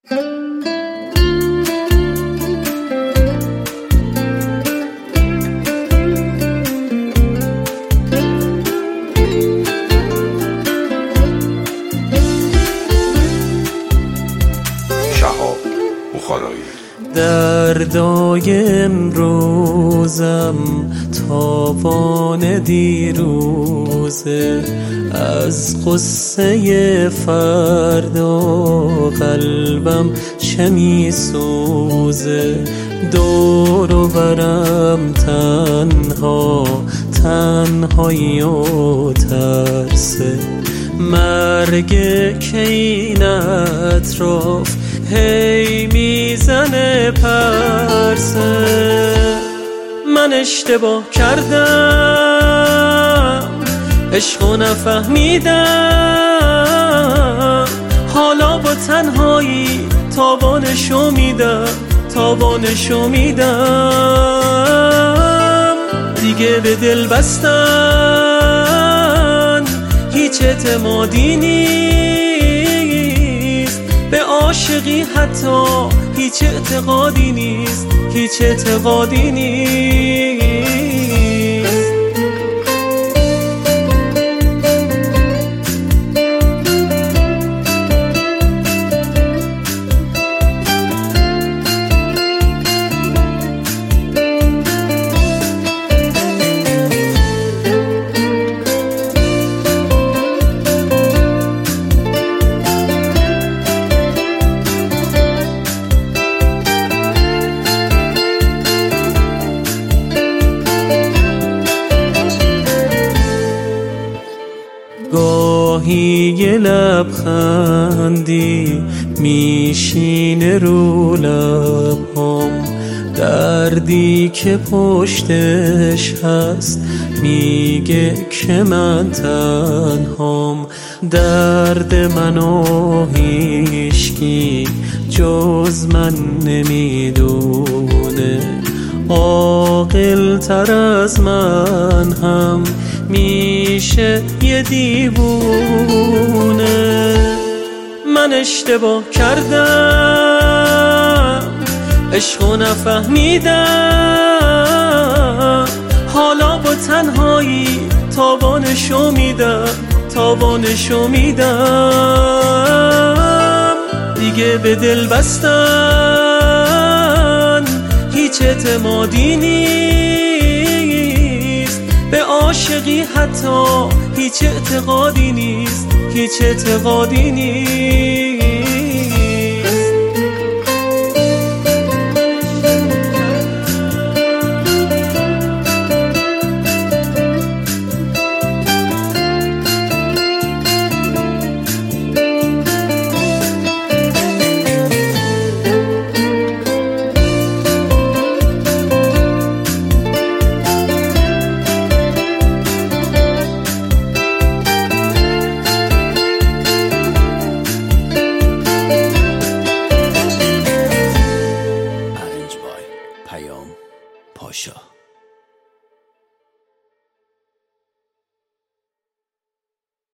دردای امروزم تاوان دیروزه، از قصه فردا قلبم چه می سوزه. دور و برم تنها، تنهایی و ترسه، مرگ که این اطراف هی میزنه پرسه. من اشتباه کردم، عشقو نفهمیدم، حالا با تنهایی تاوانشو میدم، تاوانشو میدم. دیگه به دل بستن هیچ اعتمادی نیست، به عاشقی حتی هیچ اعتقادی نیست، هیچ اعتقادی نیست. گاهی یه لبخندی میشینه رو لبام، دردی که پشتش هست میگه که من تنهام. درد منو هیچکی جز من نمیدونه، عاقل تر از من هم میشه یه دیوونه. من اشتباه کردم، عشقو نفهمیدم، حالا با تنهایی تاوانشو میدم، تاوانشو میدم. دیگه به دل بستن هیچ اعتمادی نیست، به عاشقی حتی هیچ اعتقادی نیست، هیچ اعتقادی نیست.